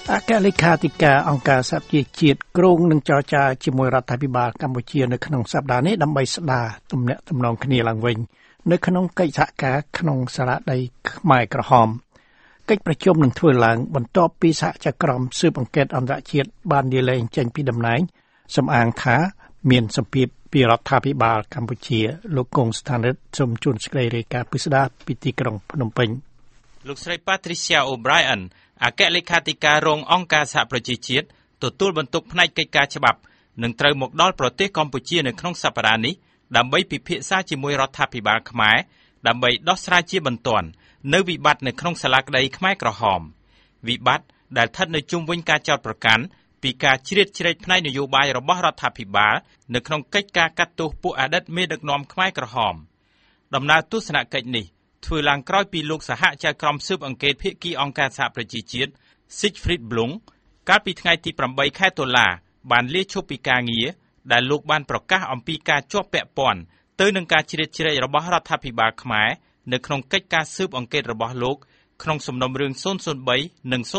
អគ្គលេខាធិការអង្គការសហប្រជាជាតិគ្រោងនឹងចរចាជាមួយរដ្ឋាភិបាលកម្ពុជានៅក្នុងសប្តាហ៍នេះដើម្បីស្ដារទំនាក់ទំនងគ្នាឡើងវិញនៅក្នុងកិច្ចសហការក្នុងសារៈដីខ្មែរក្រហមកិច្ចប្រជុំនឹងធ្វើឡើងបន្ទាប់ពីសហជីវកម្មស៊ើបអង្កេតអន្តរជាតិបានលាលែងចេញពីតំណែងសំអាងថាមានសម្ពាធពីរដ្ឋាភិបាលកម្ពុជាលោកកុងស្ថានរិទ្ធសូមជួនសេចក្តីរាយការណ៍ពីស្ដារពីទីក្រុងភ្នំពេញលោកស្រី Patricia O'Brien អគ្គលេខាធិការរងអង្គការសហប្រជាជាតិទទួលបន្ទុកផ្នែកកិច្ចការច្បាប់នឹងត្រូវមកដល់ប្រទេសកម្ពុជានៅក្នុងសប្តាហ៍នេះដើម្បីពិភាក្សាជាមួយរដ្ឋាភិបាលខ្មែរដើម្បីដោះស្រាយជាបន្ទាន់នៅវិបត្តិនៅក្នុងសាលាក្តីខ្មែរក្រហមវិបត្តិដែលស្ថិតនៅជុំវិញការចោទប្រកាន់ពីការជ្រៀតជ្រែកផ្នែកនយោបាយរបស់រដ្ឋាភិបាលនៅក្នុងកិច្ចការកាត់ទោសពួកអតីតមេដឹកនាំខ្មែរក្រហមដំណើរទស្សនកិច្ចនេះធ្វើឡើងក្រោយពីលោកសហចៅក្រមស៊ើបអង្កេតភាគីអង្គការសហប្រជាជាតិ Siegfried Blum កាលពីថ្ងៃទី8 ខែតុលាបានលាឈប់ពីការងារដែលលោកបានប្រកាសអំពីការជាប់ពាក់ព័ន្ធទៅនឹងការជ្រៀតជ្រែករបស់រដ្ឋាភិបាលខ្មែរនៅក្នុងកិច្ចការស៊ើបអង្កេតរបស់លោកក្នុងសំណុំរឿង003និង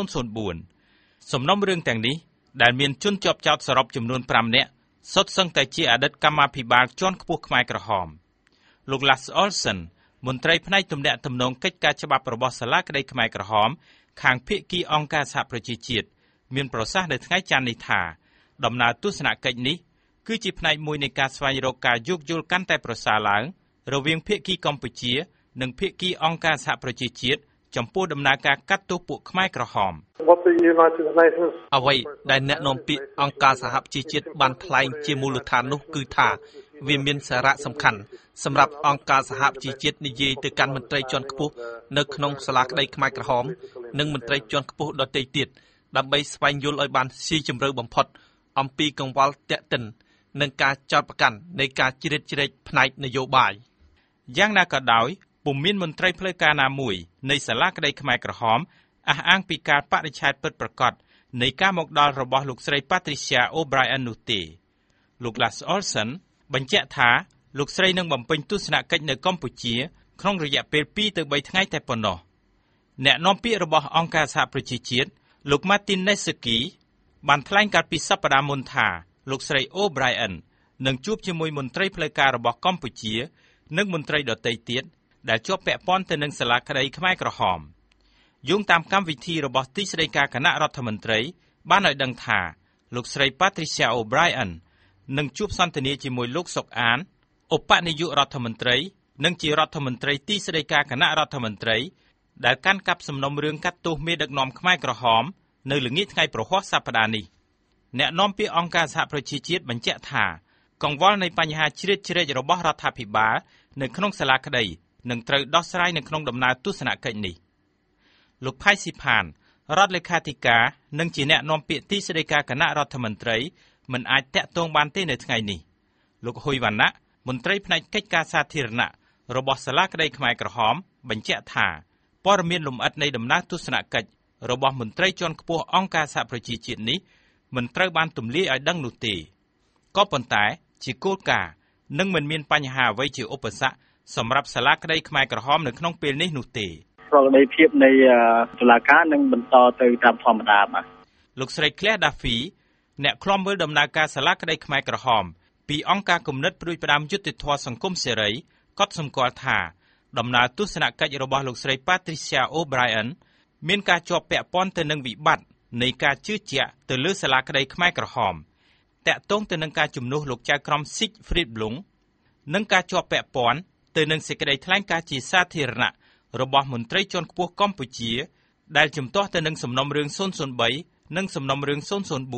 004សំណុំរឿងទាំងនេះដែលមានជនជាប់ចោទសរុបចំនួន5នាក់សុទ្ធសឹងតែជាអតីតកម្មាភិបាលជាន់ខ្ពស់ខ្មែរក្រហមលោក Lars Olsen មន្ត្រីផ្នែកទំនាក់ទំនងកិច្ចការច្បាប់របស់សាលាក្តីខ្មែរក្រហមខាងភាគីអង្គការសហប្រជាជាតិមានប្រសាសន៍នៅថ្ងៃច័ន្ទនេះថាដំណើរទស្សនកិច្ចនេះគឺជាផ្នែកមួយនៃការស្វែងរកការយោគយល់កាន់តែប្រសើរឡើងរវាងភាគីកម្ពុជានិងភាគីអង្គការសហប្រជាជាតិចំពោះដំណើរការកាត់ទោសពួកខ្មែរក្រហមអ្វីដែលអ្នកនាំពាក្យអង្គការសហប្រជាជាតិបានថ្លែងជាមូលដ្ឋាននោះគឺថាវាមានសារៈសំខាន់សម្រាប់អង្គការសហប្រជាជាតិនិយាយទៅកាន់មន្ត្រីជាន់ខ្ពស់នៅក្នុងសាលាក្តីខ្មែរក្រហមនិងមន្ត្រីជាន់ខ្ពស់ដទៃទៀតដើម្បីស្វែងយល់ឲ្យបានស៊ីជម្រៅបំផុតអំពីកង្វល់តាក់ទិននិងការចោទប្រកាន់នៃការជ្រៀតជ្រែកផ្នែកនយោបាយយ៉ាងណាក៏ដោយពុំមានមន្ត្រីផ្លូវការណាមួយនៃសាលាក្តីខ្មែរក្រហមអះអាងពីការបដិឆេទពិតប្រាកដនៃការមកដល់របស់លោកស្រី Patricia O'Brien នោះទេលោក Lars Olsen បញ្ជាក់ថាលោកស្រីនឹងបំពេញទស្សនកិច្ចនៅកម្ពុជាក្នុងរយៈពេល2ទៅ3ថ្ងៃតែប៉ុណ្ណោះអ្នកនាំពាក្យរបស់អង្គការសហប្រជាជាតិលោក Martin Neseký បានថ្លែងកាលពីសប្តាហ៍មុនថាលោកស្រី O'Brien នឹងជួបជាមួយមន្ត្រីផ្លូវការរបស់កម្ពុជានិងមន្ត្រីដទៃទៀតដែលជាប់ពាក់ព័ន្ធទៅនឹងសាលាក្តីខ្មែរក្រហមយោងតាមកម្មវិធីរបស់ទីស្តីការគណៈរដ្ឋមន្ត្រីបានឲ្យដឹងថាលោកស្រី Patricia O'Brien នឹងជួបសន្ទនាជាមួយលោកសុកអានឧបនាយករដ្ឋមន្ត្រីនិងជារដ្ឋមន្ត្រីទីស្តីការគណៈរដ្ឋមន្ត្រីដែលកាន់កាប់សំណុំរឿងកាត់ទោសមេដឹកនាំខ្មែរក្រហមនៅល្ងាចថ្ងៃប្រហ័សសប្តាហ៍នេះអ្នកនាំពាក្យអង្គការសហប្រជាជាតិបញ្ជាក់ថាកង្វល់នៃបញ្ហាជ្រៀតជ្រែករបស់រដ្ឋាភិបាលនៅក្នុងសាលាក្តីនឹងត្រូវដោះស្រាយនៅក្នុងដំណើរទស្សនកិច្ចនេះលោកផៃស៊ីផានរដ្ឋលេខាធិការនិងជាអ្នកនាំពាក្យទីស្តីការគណៈរដ្ឋមន្ត្រីមិនអាចតាក់ទងបានទេនៅថ្ងៃនេះលោកហ៊ុយវណ្ណៈមន្ត្រីផ្នែកកិច្ចការសាធារណៈរបស់សាលាក្តីខ្មែរក្រហមបញ្ជាក់ថាព័ត៌មានលម្អិតនៃដំណើរទស្សនកិច្ចរបស់មន្ត្រីជាន់ខ្ពស់អង្គការសហប្រជាជាតិនេះមិនត្រូវបានទម្លាយឲ្យដឹងនោះទេក៏ប៉ុន្តែជាគោលការណ៍នឹងមិនមានបញ្ហាអ្វីជាឧបសគ្គសម្រាប់សាលាក្តីខ្មែរក្រហមនៅក្នុងពេលនេះនោះទេប្រតិភាពនៃតុលាការនឹងបន្តទៅតាមធម្មតាបាទលោកស្រី Claire Duffy អ្នកឃ្លាំមើលដំណើរការសាលាក្តីខ្មែរក្រហមពីអង្គការគំនិតព្រួយផ្ដាំយុត្តិធម៌សង្គមសេរីក៏សម្គាល់ថាដំណើរទស្សនកិច្ចរបស់លោកស្រី Patricia O'Brien មានការជាប់ពាក់ព័ន្ធទៅនឹងវិបត្តិនៃការជឿជាក់ទៅលើសាលាក្តីខ្មែរក្រហមតាក់ទងទៅនឹងការជំនួសលោកចៅក្រម Siegfried Blum និងការជាប់ពាក់ព័ន្ធទៅនឹងសេចក្តីថ្លែងការណ៍ជាសាធារណៈរបស់មន្ត្រីជាន់ខ្ពស់កម្ពុជាដែលជំទាស់ទៅនឹងសំណុំរឿង003និងសំណុំរឿង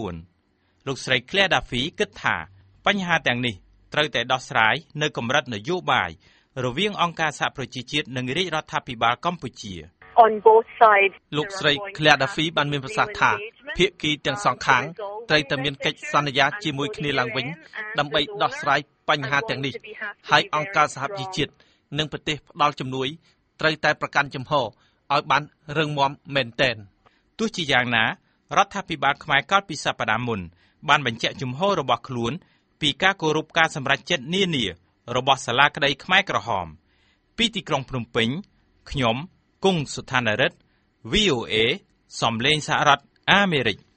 004លោកស្រី Claire Duffy គិតថាបញ្ហាទាំងនេះត្រូវតែដោះស្រាយនៅកម្រិតនយោបាយរវាងអង្គការសហប្រជាជាតិនិងរាជរដ្ឋាភិបាលកម្ពុជាលោកស្រី Claire Duffy បានមានប្រសាសន៍ថាភាគីទាំងសងខាងត្រូវតែមានកិច្ចសន្យាជាមួយគ្នាឡើងវិញដើម្បីដោះស្រាយបញ្ហាទាំងនេះហើយអង្គការសហប្រជាជាតិនិងប្រទេសផ្ដល់ជំនួយត្រូវតែប្រកាន់ជំហរឲ្យបានរឹងមាំមែនទែនទោះជាយ៉ាងណារដ្ឋាភិបាលខ្មែរកាលពីសប្តាហ៍មុនបានបញ្ជាក់ជំហររបស់ខ្លួនពីការគោរពការសម្រេចចិត្តនានារបស់សាលាក្តីខ្មែរក្រហមពីទីក្រុងភ្នំពេញខ្ញុំគង់សុថានរិទ្ធ VOA សំឡេងសហរដ្ឋអាមេរិក